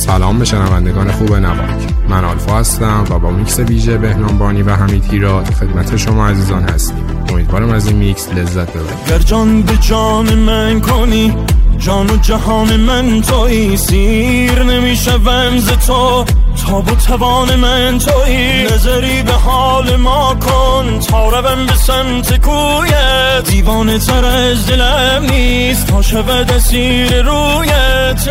سلام به شنوندگان خوب نواک. من آلفا هستم و با میکس ویژه بهنام بانی و حمید هیراد خدمت شما عزیزان هستیم. امیدوارم از این میکس لذت ببرید. گر جان به جان من کنی، جان و جهان من تویی، سیر نمیشوم ز تو، تاب و توان من تویی. نظری به حال ما کن تا روم به سمت کویت، دیوانه تر از دلم نیست تا شود اسیر رویت.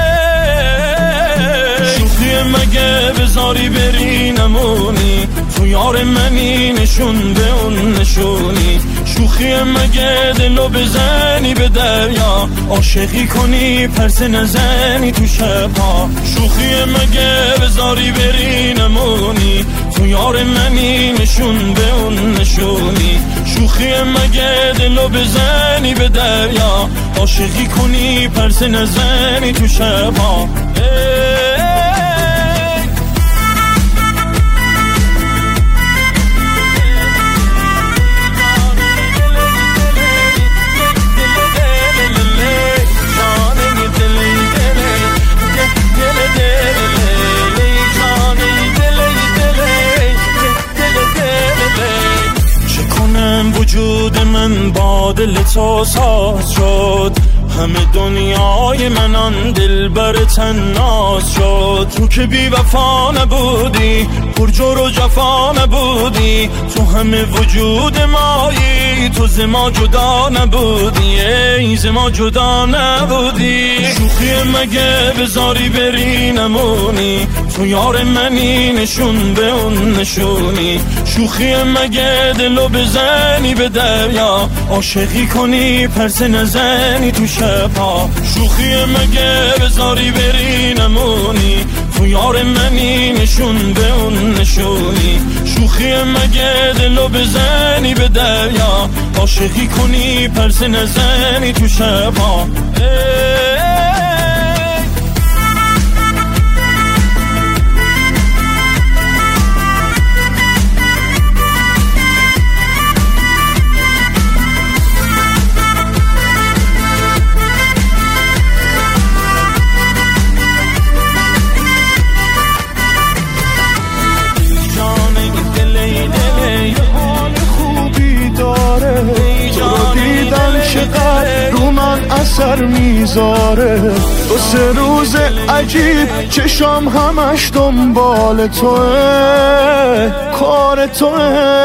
شوخی مگه بذاری بری نمونی، تو یار منی نشون به اون نشونی. شوخی مگه دلو بزنی به دریا، عاشقی کنی پرسه نزنی تو شبها. شوخی مگه بذاری بری نمونی، تو یار منی نشون به اون نشونی. شوخی مگه دلو بزنی به دریا، عاشقی کنی پرسه نزنی تو شبها. وجود من با دل تو ساز شد، همه دنیای من آن دل بر تناز شد. تو که بی وفا نبودی، پر جور و جفا نبودی، تو همه وجود مایی، تو ز ما جدا نبودی، ای ز ما جدا نبودی. شوخی مگه بذاری بری نمونی، تو یار منی نشون به اون نشونی. شوخی مگه دلو بزنی به دریا، عاشقی کنی پرسه نزنی تو شبها. شوخی مگه بذاری بری نمونی، تو یار منی نشون به اون نشونی. شوخی مگه دلو بزنی به دریا، عاشقی کنی پرسه نزنی تو شبها. رو من اثر میذاره، دو سه روز عجیب چشام همش دنبال توه، کار توه.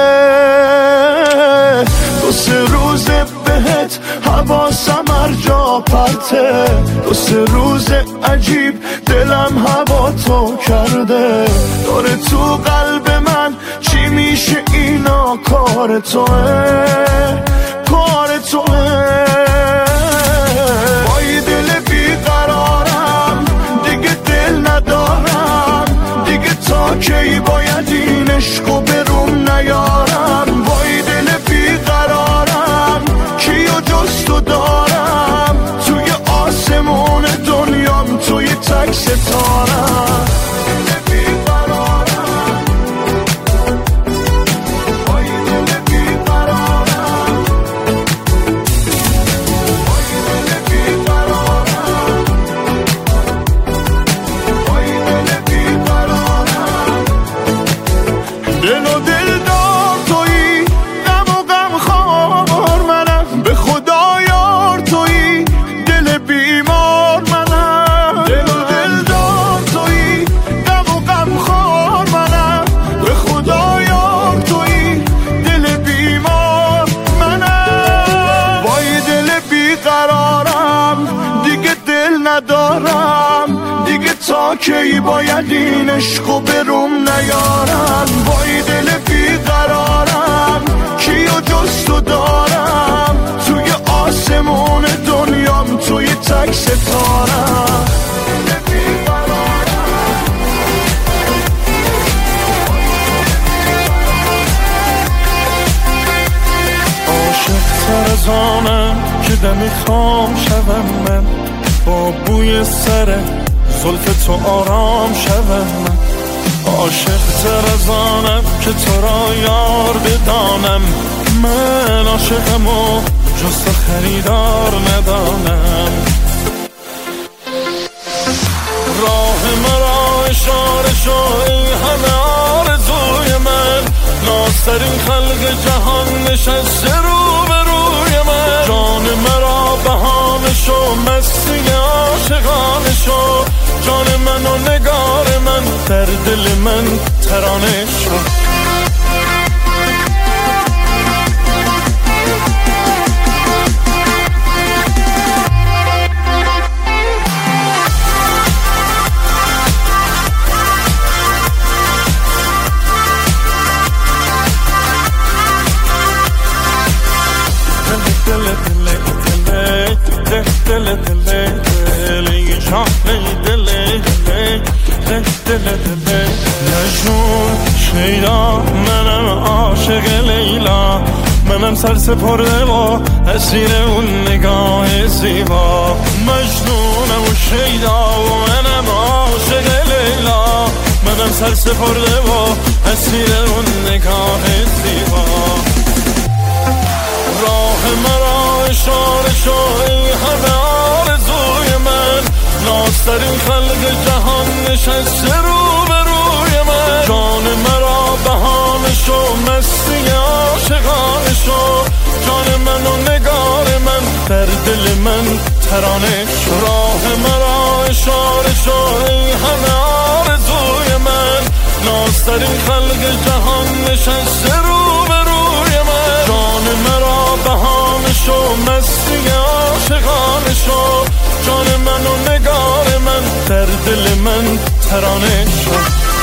دو سه روز بهت حواسم هر جا پرته، دو سه روز عجیب دلم هوا تو کرده. داره تو قلب من چی میشه اینا، کار توه، کار توه. وای دل بیقرارم دیگه دل ندارم، دیگه تا کی باید این عشقو بروم نیارم. وای دل بیقرارم کیو جز تو دارم، توی آسمون دنیام توی تک ستارم. کی باید این عشقو بروم نیارم. وای دل بیقرارم کیو جز تو دارم، توی آسمون دنیام توی تک ستارم. عاشق تر از آنم که دمی خام شوم من، با بوی سر زلف تو آرام شوم من. عاشق تر از آنم که تو را یار بدانم، من عاشقم و جز تو خریدار ندانم. راه شو ای همه آرزوی من، نازترین خلق جهان نشسته رو به روی من. جان مرا بهانه شو، مستی عاشقانه شو، جان من و نگار من، در دل من ترانه شو. مجنون شیدا منم عاشق لیلا، منم سرسپرده و اسیر اون نگاه زیبا. مجنونم و شیدا و منم عاشق لیلا، منم سرسپرده و اسیر اون نگاه زیبا. راه مرا اشاره شو ای همه آرزوی من، نازترین خلق جهان نشسته رو به روی من. جان مرا بهانه شو، مستی عاشقانه شو، جان من و نگار من، در دل من ترانه شو. راه مرا اشاره شو ای همه آرزوی من، نازترین خلق جهان نشسته رو به روی من. جان مرا بهانه شو، مستی عاشقانه شو، جان من و نگار من، در دل من ترانه شو.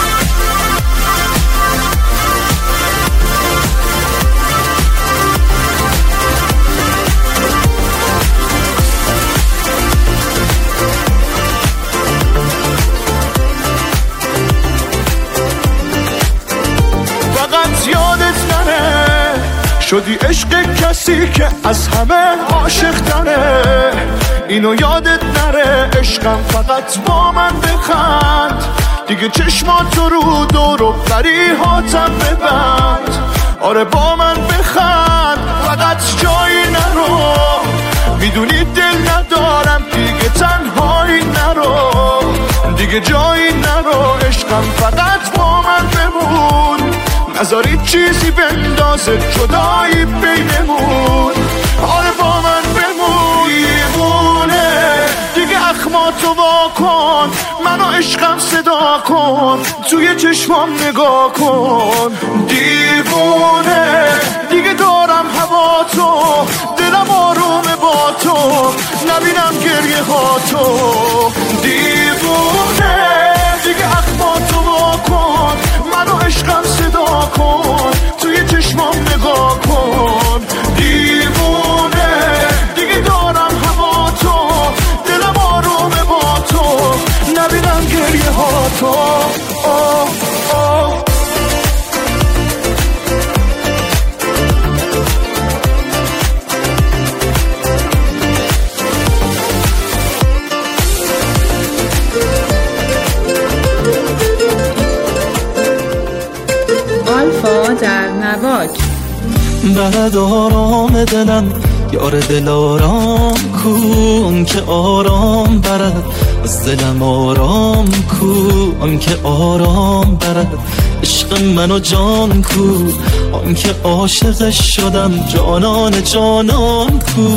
فقط یادت نره شدی عشق کسی که از همه عاشق تره، اینو یادت نره عشقم فقط با من بخند، دیگه چشماتو رو دور و بریهاتم ببند. آره با من بخند فقط جایی نرو، میدونی دل ندارم دیگه تنهایی نرو، دیگه جایی نرو عشقم فقط با من بمون، نذاری چیزی بندازه جدایی بینمون. آره با من بمون دیوونه، دیگه اخماتو وا کن، منو عشقم صدا کن، توی چشمام نگاه کن. دیوونه دیگه دارم هوا تو، دلم آرومه با تو، نبینم گریه ها تو. دیوونه دیگه اخماتو وا کن، منو عشقم صدا کن، توی چشمام نگاه کن. دیوونه دیگه دارم هوا تو، دلم آرومه با تو، نبینم گریه ها تو. آلفا در نواک. بلد آرام دلم یار دل آرام کو، اون که آرام برد از دلم آرام کو، اون که آرام برد عشق منو جان کو، اون که عاشقش شدم جانان جانان کو.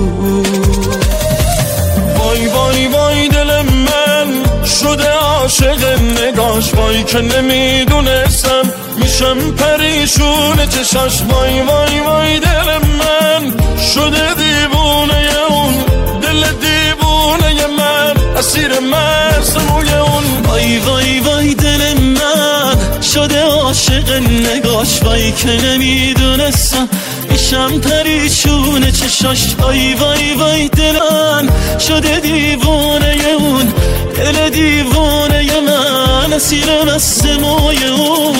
وای وای وای دل من شده عاشق نگاش، وای که نمیدونستم میشم پریشون چشاش. وای وای وای دل من شده دیوونه اون، دل دیوونه من اسیر مسموی اون. وای وای وای دل من شده عاشق نگاش، وای که نمیدونستم میشم پریشون چشاش. وای وای وای دل من شده دیوونه اون، دل دیوونه من اسیر مسموی اون.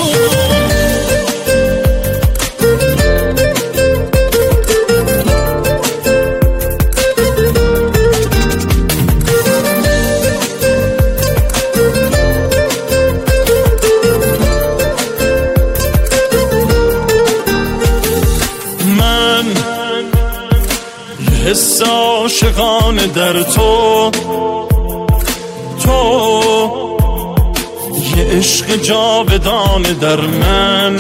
حس عاشقانه در تو، تو عشق جاودانه در من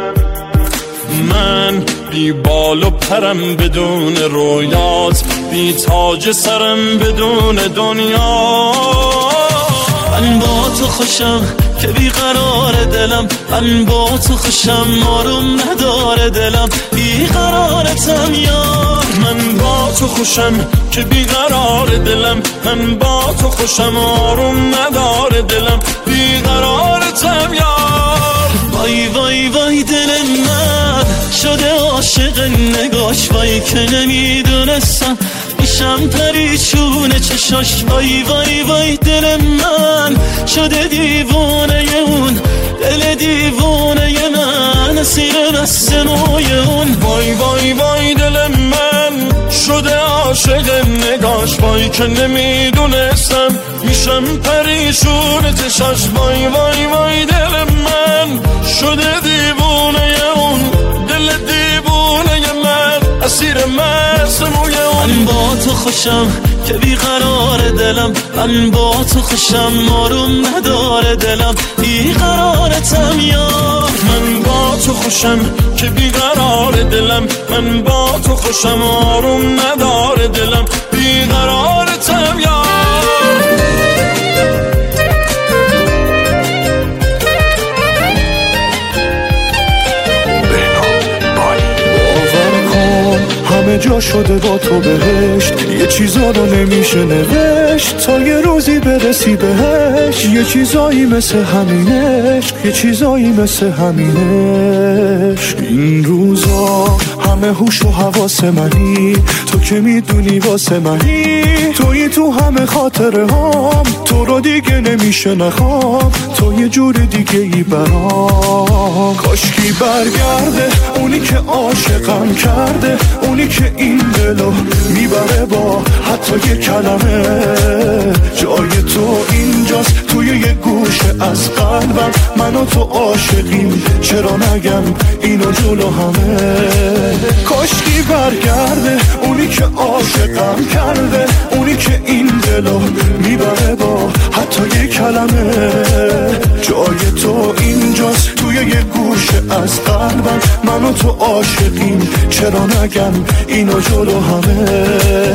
بی بال و پرم بدون رویات، بی تاج سرم بدون دنیا. من با تو خوشم که بیقرار دلم، من با تو خوشم آروم نداره دلم، بیقرارتم یار. من با تو خوشم که بیقرار دلم، من با تو خوشم آروم نداره دلم، بیقرارتم یار. وای وای وای دل من شده عاشق نگاش، وای که نمیدونستم میشم پریشون چشاش. وای وای وای دل من شده دیوانه اون، دل دیوانه من اسیر دست موی اون. وای وای وای دل من شده عاشق نگاش، وای که نمیدونستم میشم پریشون چشاش. وای وای وای دل من شده دیوانه اون، دل دیوانه من اسیر مست موی اون. من با تو خوشم که بیقرار دلم، من با تو خوشم آروم نداره دلم، بیقرارتم یار. من با تو خوشم که بیقرار دلم، من با تو خوشم آروم نداره دلم، بیقرارتم یار. همه جا شده با تو بهشت، یه چیزا رو نمیشه نوشت تا یه روزی برسی بهش. یه چیزایی مثل همینش، یه چیزایی مثل همینش. این روزا همه هوش و حواس منی، تو که میدونی واسه منی، توی تو همه خاطره هام، تو رو دیگه نمیشه نخوام، تو یه جور دیگه ای برام. کاشکی برگرده اونی که عاشقم کرده، اونی که این دلو میبره با حتی یه کلمه. جای تو اینجاست توی یه گوشه از قلبم، من و تو عاشقیم چرا نگم اینو جلو همه. کاشکی برگرده اونی که عاشقم کرده، اونی که این دلو میبره با حتی یه کلمه. جای تو اینجاست توی یه گوشه از قلبم، من و تو عاشقیم چرا نگم اینو جلو همه.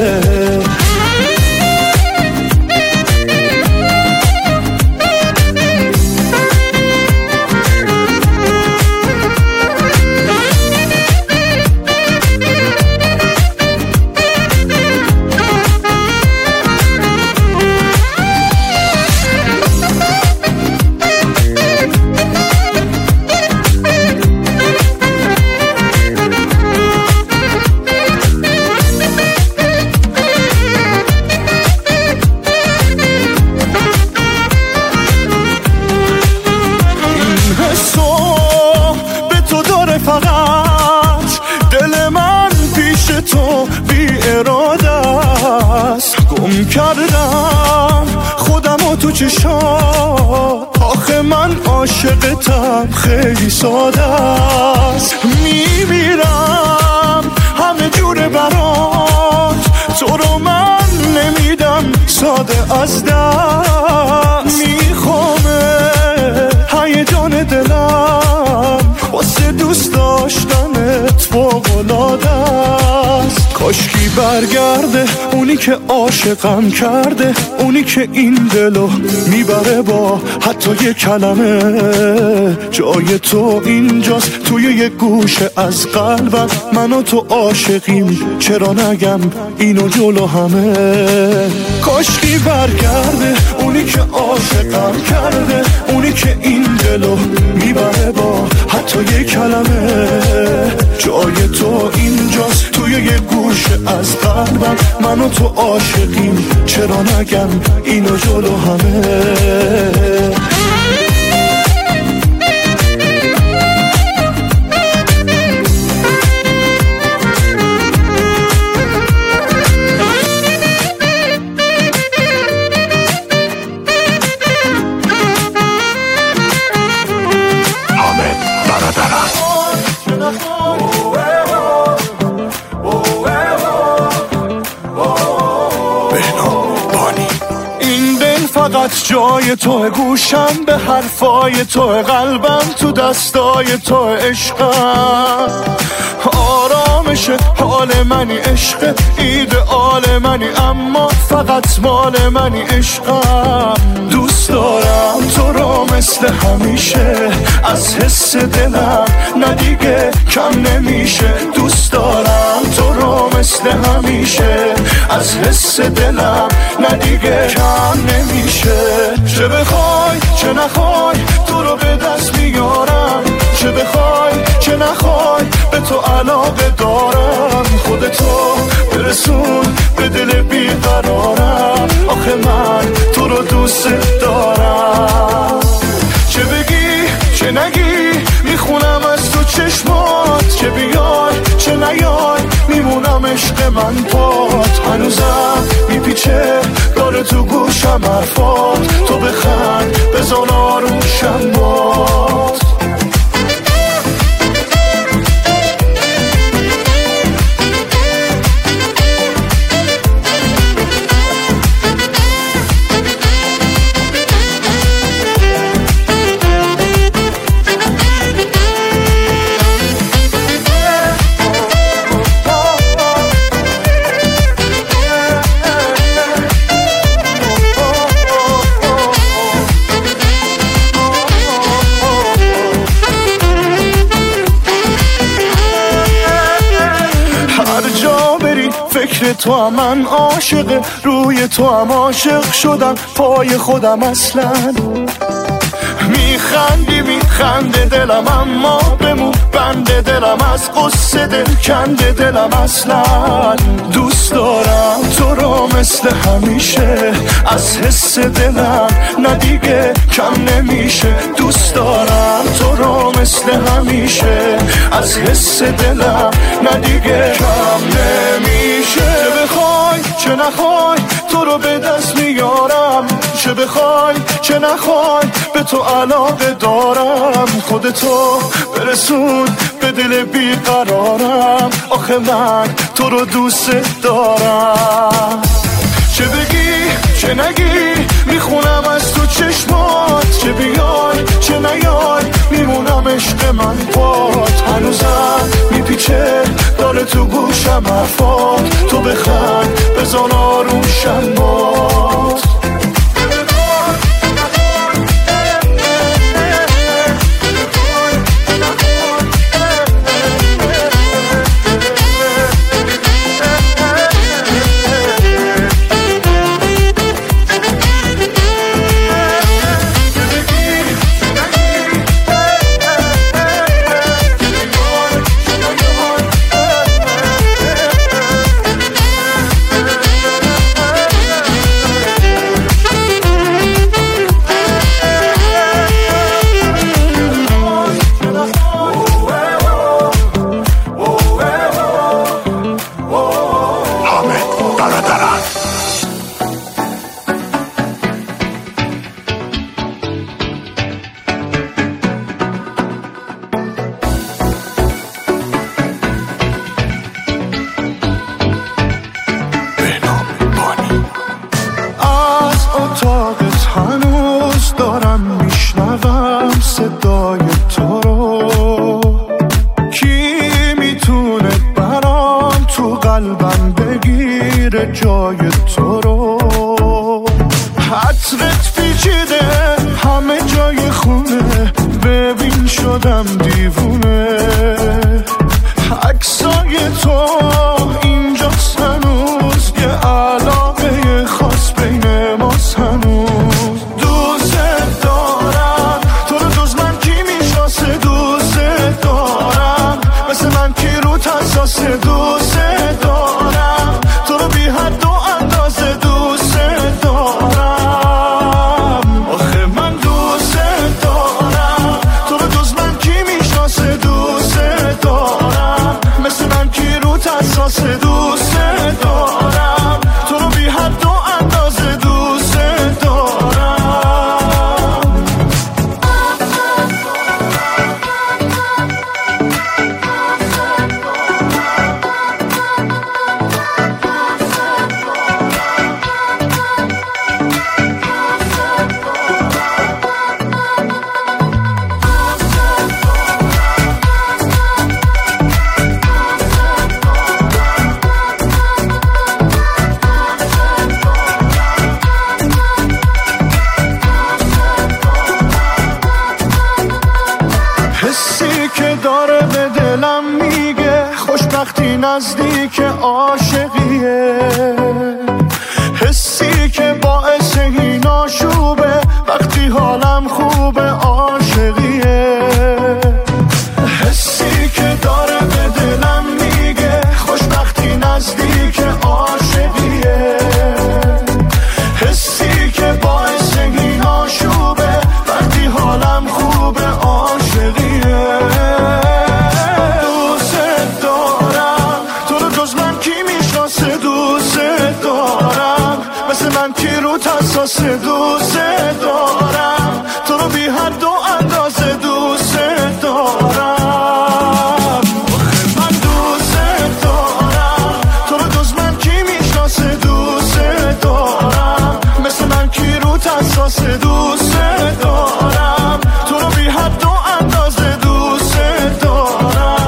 کردم خودم و تو چشات، آخه من عاشقتم خیلی ساده است. میمیرم همه جوره برات، تو رو من نمیدم ساده از دست. میخوامه هیجان دلم واسه دوست داشتنت فوق‌العاده است. کاشکی برگرده اونی که عاشقم کرده، اونی که این دلو میبره با حتی یه کلمه. جای تو اینجاست توی یه گوشه از قلبم، من و تو عاشقیم چرا نگم اینو جلو همه. کاشکی برگرده اونی که عاشقم کرده، اونی که این دلو میبره با حتی یه کلمه. جای تو اینجاست توی یه گوشه از قلبم، من و تو عاشقیم چرا نگم اینو جلو همه. فقط جای تو، گوشم به حرفای تو، قلبم تو دستای تو، عشقم آرامش حال منی، عشق ایدئال منی، اما فقط مال منی، عشقم دوست دارم تو رو مثل همیشه، از حس دلم نه دیگه کم نمیشه، دوست دارم تو رو مثل همیشه، از حس دلم نه دیگه کم نمیشه. چه بخوای چه نخوای تو رو به دست میارم، چه بخوای چه نخوای به تو علاقه دارم، خودتو برسون به دل بیقرارم، آخه من تو رو دوست دارم. چه بگی چه نگی میخونم از تو چشمات، چه بیای چه نیای میمونم عشق من پات، هنوزم میپیچه داره تو گوشم حرفات، تو بخند بزن آروشم باد. فکر تو هم من عاشق، روی تو هم عاشق شدم، پای خودم اصلا میخندی میخنده دلم، اما بمون بنده دلم، از قصه دل کنده دلم، اصلا دوست دارم تو رو مثل همیشه، از حس دلم نه دیگه کم نمیشه، دوست دارم تو رو مثل همیشه، از حس دلم نه دیگه کم نمیشه. چه بخوای چه نخوای تو رو به دست میارم، چه بخوای چه نخوای به تو علاقه دارم، خودتو برسون به دل بیقرارم، آخه من تو رو دوست دارم. چه بگی چه نگی میخونم از تو چشمات، چه بیای چه نیای میمونم عشق من پات، هنوزم میپیچه داره تو گوشم حرفات، تو بخند بزن آروشم باد. جای تو رو حسرت پیچیده همه جای خونه، ببین شدم دیوونه، عکسای تو اینجاست هنوز، یه علاقه خاص بین ماست هنوز، دوست دارم تو رو جز من کی میشناسه، دوست دارم مثل من کی رو حساسه، دوست دارم تو رو بی حد و اندازه، وقتی نزدیک عاشقیه، حسی که باعث این آشوبه، وقتی حالم خوبه عاشقیه، حسی که داره به دلم میگه خوشبختی نزدیک عاشقیه، حسی که باعث این آشوبه، وقتی حالم خوبه عاشقیه. دوست دارم تو رو، جز من کی میشناسه؟ دوست دارم مثل من کی رو حساس؟ دوست دارم تو رو بی حد و اندازه، دوست دارم من دوست دارم تو رو، جز من کی میشناسه؟ دوست دارم مثل من کی رو حساس؟ دوست دارم تو رو بی حد و اندازه، دوست دارم.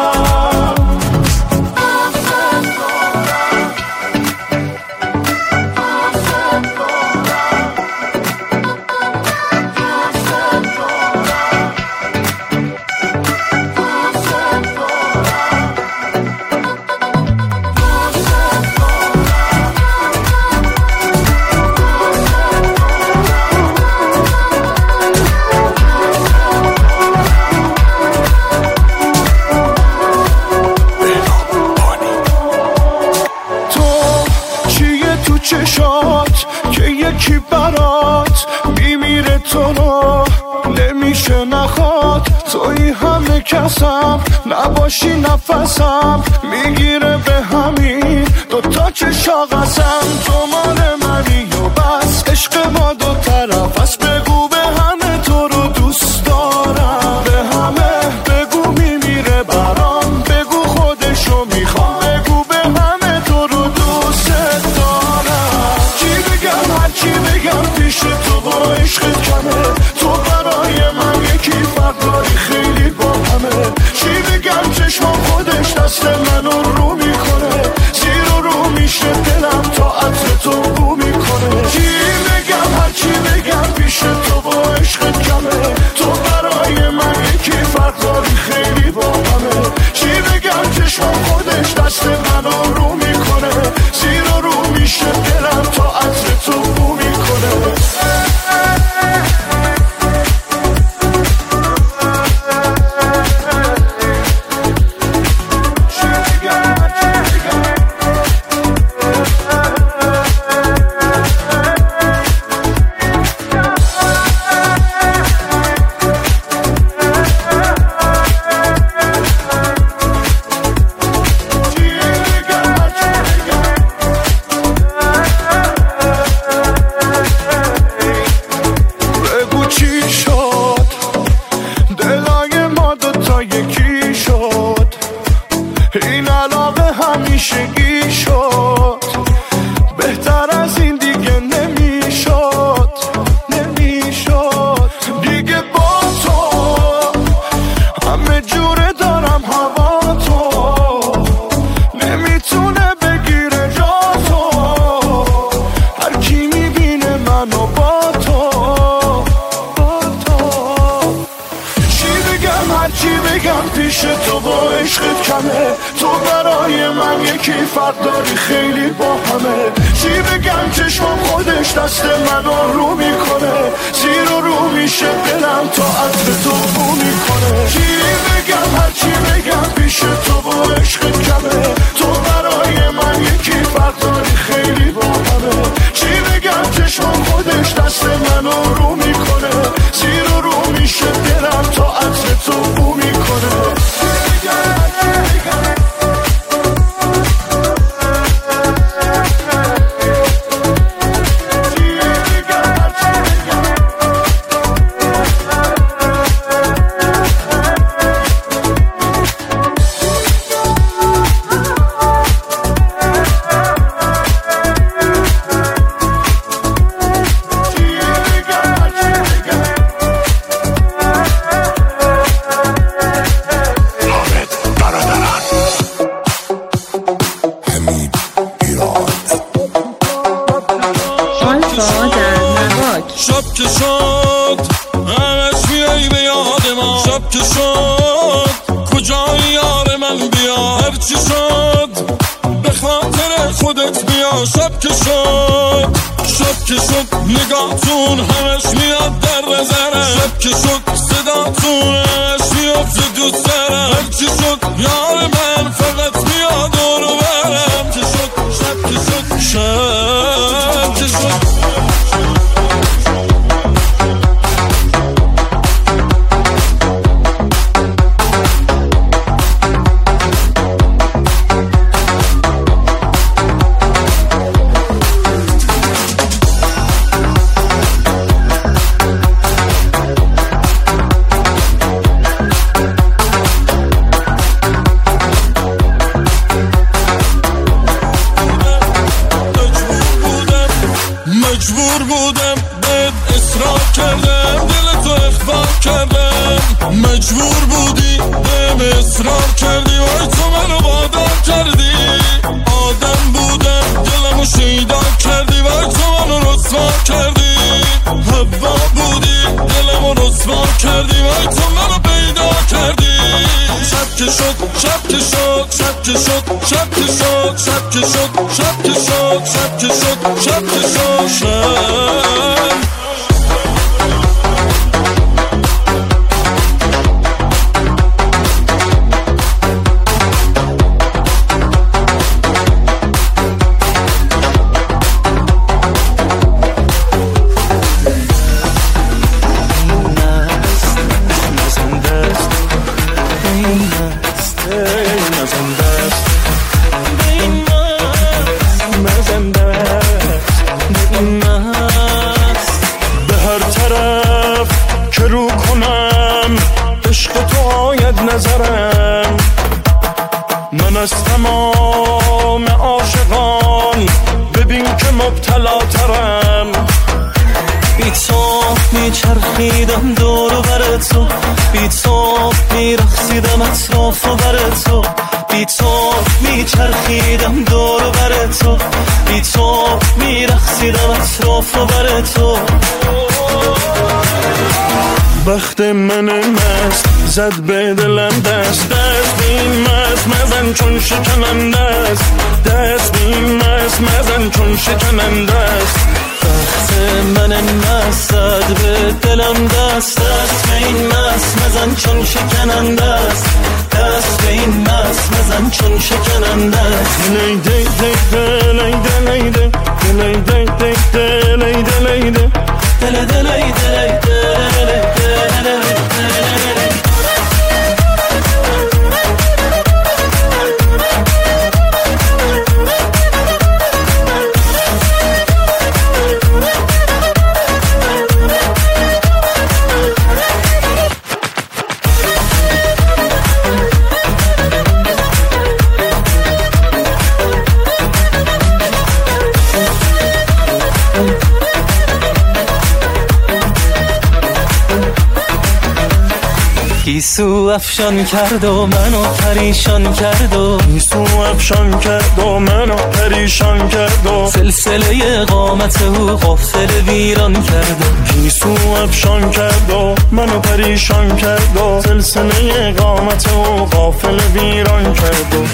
چشات که یکی برات میمیره تو رو نمیشه نخواد، توی همه کسم نباشی نفسم میگیره به همین دوتا چشا قسم. تو مال منی و بس عشق ما دو طرف است، بگو به همه تو رو دوست دارم، به همه بگو میمیره برام، بگو خودشو میخوام، بگو به همه تو رو دوست دارم. چی بگم پیش تو با عشقت کمه، تو برای من یکی فرق داری خیلی با همه. چی بگم چشمم خودش دست منو رو میکنه، زیر و رو میشه دلم تا عطر تو بو میکنه. چی بگم هرچی بگم پیش تو با عشقت کمه، تو برای من یکی فرق داری خیلی با همه. چی بگم چشمم خودش دست منو رو میکنه، زیر و رو میشه دلم تا عطر تو بو میکنه. این علاقه همیشگی شد، بهتر از این دیگه نمیشد دیگه. با تو همه جوره دارم هوا، تو نمیتونه بگیره جا تو، هر کی میبینه منو با تو. چی بگم هرچی بگم پیش تو با عشقت کمه، تو برای من یکی فرق داری خیلی با همه. چی بگم چشمم خودش دست منو رو میکنه، زیر و رو میشه دلم تا عطر تو بو میکنه. چی بگم هرچی بگم پیش تو با عشقت کمه، تو برای من یکی فرق داری خیلی با همه. چی بگم چشمم خودش دست منو رو میکنه، زیر و رو میشه دلم تا عطر تو بو میکنه. شب که شد همش میای به یاد ما، شب که شد کجای یار من بیا، هر هرچی شد به خاطر خودت بیا. شب که شد نگاهتون همش میاد در نظرم. شب که شد صداتون همش میافته دو سرم. هرچی شد یار من فقط میاد دور و برم. شب که شد مجبور بودم بهت اصرار کردم، دل تو اخفا کردم. مجبور بودی بهم اصرار کردی، وای تو منو وادار کردی. آدم بودم دلمو شیدا کردی، وای تو منو رسوا کردی. هوا بودی دلمو رسوا کردی، وای تو منو پیدا کردی. شب که شد شب که شد شب که شد شب که شد شب که شد شب که شد شب که شد شب که شد نظرم. من از تمام عاشقان ببین که مبتلا ترم. بی تو میچرخیدم دور و بر تو، بی تو میرقصیدم اطراف و بر تو. بی تو میچرخیدم دور و بر تو، بی تو میرقصیدم اطراف و بر تو. وقت من مست زد به دلم دست، دست بین مست مزن چون شکننده است. دست بین مست مزن چون شکننده است. وقت من مست زد به دلم دست، دست بین مست مزن چون شکننده است. دست بین مست مزن چون شکننده است. لیده لیده لیده لیده لیده لیده لیده دل دل دل گیسو افشان کرد و منو پریشان کرد و گیسو افشان کرد و منو پریشان کرد و سلسله قامت او غافل ویران کرد و گیسو افشان کرد و منو پریشان کرد و سلسله قامت او غافل ویران کرد و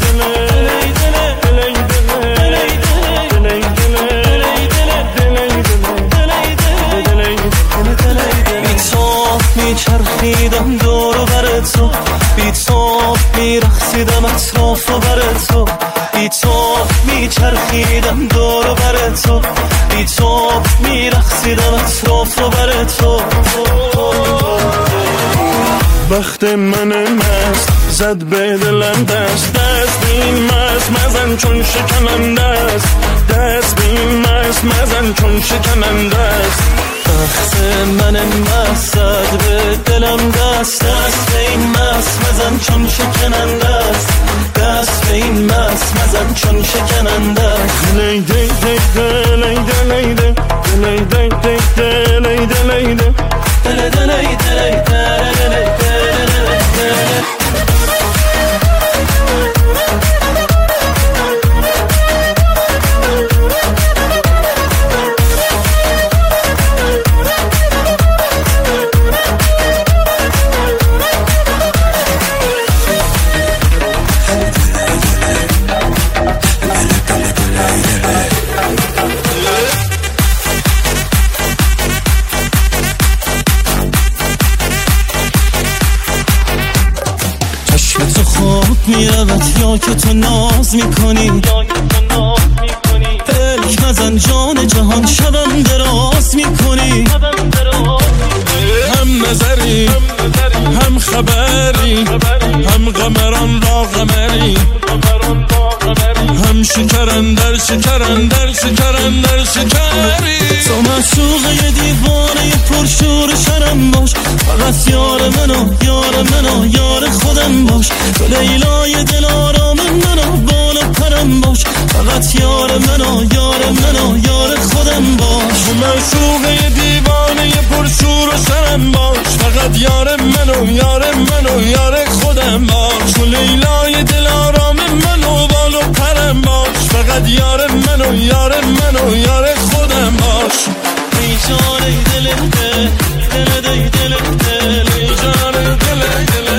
میچرخیدم دور و بر تو، بی تو میرقصیدم اطراف و بر تو. بی تو میچرخیدم دور و بر تو، بی تو میرقصیدم اطراف و بر تو. وقت من مست زد به دلم دست، دست بین مست مزن چون شکننده است. دست بین مست مزن چون شکننده است. وقت من مست زد به دلم دست، دست به این مست مزن چون شکننده است. دست به این مست مزن چون شکننده است. لیده لیده لیده لیده لیده لیده لیده لیده لیده لیده لیده میرود یا که تو ناز میکنی. پلک نزن جان جهان شبم دراز میکنی. هم نظری هم خبری هم قمران را قمری، هم شکرن در شکرن در شکرن در شکری. تو معشوقه دیوانه پرشور شرم باش، فقط یار منو یار منو یار خودم باش. تو لیلای دل آرام منو بال و پرم باش، فقط یار منو یار منو یار خودم باش. تو معشوقه دیوانه پرشور شرم باش، فقط یار منو یار منو یار خودم باش. تو لیلای دل آرام منو بال و پرم باش، فقط یار منو یار منو یار خودم باش. ای جان ای دل دل دل ای دل دل ای جان ای دل دل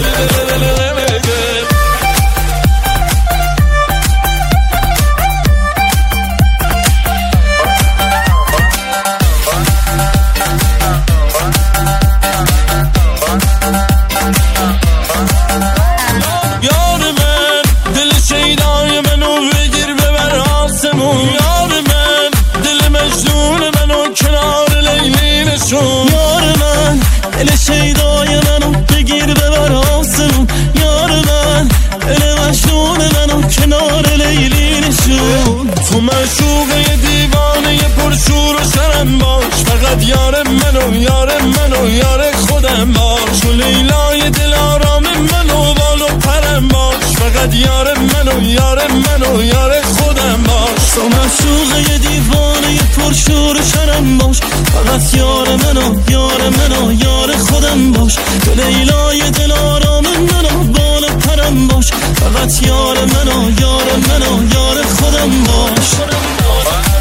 یار من دل شیدای منو بگیر ببر آسمون. یار من دل مجنون منو کنار لیلی نشون. تو معشوقه دیوانه پرشور و شرم باش، فقط یار منو یار منو یار خودم باش. تو لیلای دل آرام منو بال و پرم باش، فقط یار منو یار منو یار خودم باش. تو معشوقه دیوانه پرشور و شرم باش، فقط یار منو یار منو یار خودم باش. تو لیلای دل آرام منو بال و پرم باش، فقط یار منو یار منو یار خودم باش.